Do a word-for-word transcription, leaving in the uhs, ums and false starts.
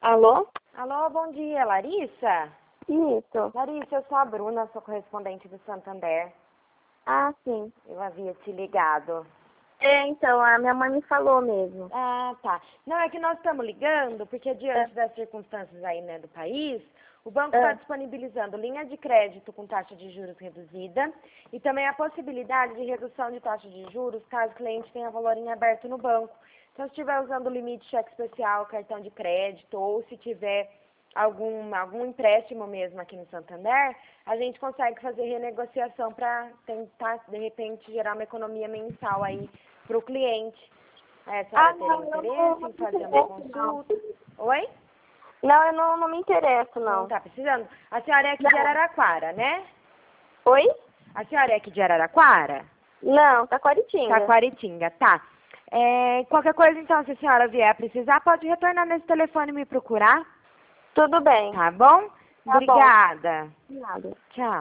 Alô? Alô, bom dia, Larissa? Isso. Larissa, eu sou a Bruna, sou correspondente do Santander. Ah, sim. Eu havia te ligado. É, então, a minha mãe me falou mesmo. Ah, tá. Não, é que nós estamos ligando porque diante das circunstâncias aí, né, do país, o banco está É. disponibilizando linha de crédito com taxa de juros reduzida e também a possibilidade de redução de taxa de juros caso o cliente tenha valor em aberto no banco. Então, se estiver usando limite cheque especial, cartão de crédito ou se tiver algum, algum empréstimo mesmo aqui no Santander, a gente consegue fazer renegociação para tentar, de repente, gerar uma economia mensal aí para o cliente. É, a senhora Ah, teria não, eu não, interesse não em me fazer uma interesso, não. consulta? Oi? Não, eu não, não me interesso, Não não. está precisando? A senhora é aqui de Não. Araraquara, né? Oi? A senhora é aqui de Araraquara? Não, Taquaritinga. Taquaritinga, tá. É, qualquer coisa, então, se a senhora vier a precisar, pode retornar nesse telefone e me procurar, Tudo bem. tá bom? Tá bom. Obrigada. Nada. Tchau.